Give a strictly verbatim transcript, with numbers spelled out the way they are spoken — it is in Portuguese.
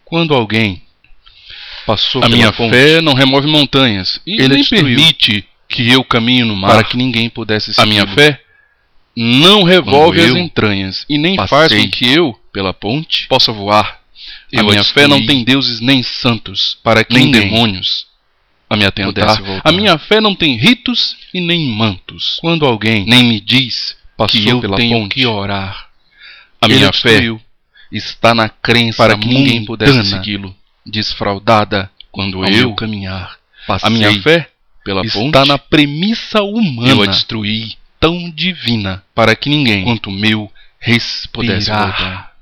Quando alguém passou A pela minha ponte, fé não remove montanhas e ele nem destruiu permite que eu caminhe no mar para que ninguém pudesse A segui-lo. minha fé não revolve Quando as eu entranhas e nem faz passei com que eu pela ponte, possa voar. A eu a minha fé não destruí tem deuses nem santos, para que nem ninguém demônios a me atentar. pudesse voltar. A minha fé não tem ritos e nem mantos. Quando alguém Nem me diz passou que eu pela tenho ponte, que orar. A ele minha fé destruiu está na crença para que ninguém pudesse mundana, segui-lo. desfraudada. Quando Ao eu meu caminhar, A passei minha fé pela está ponte, na premissa humana, eu a destruí tão divina para que ninguém quanto meu pudesse respirar. voltar.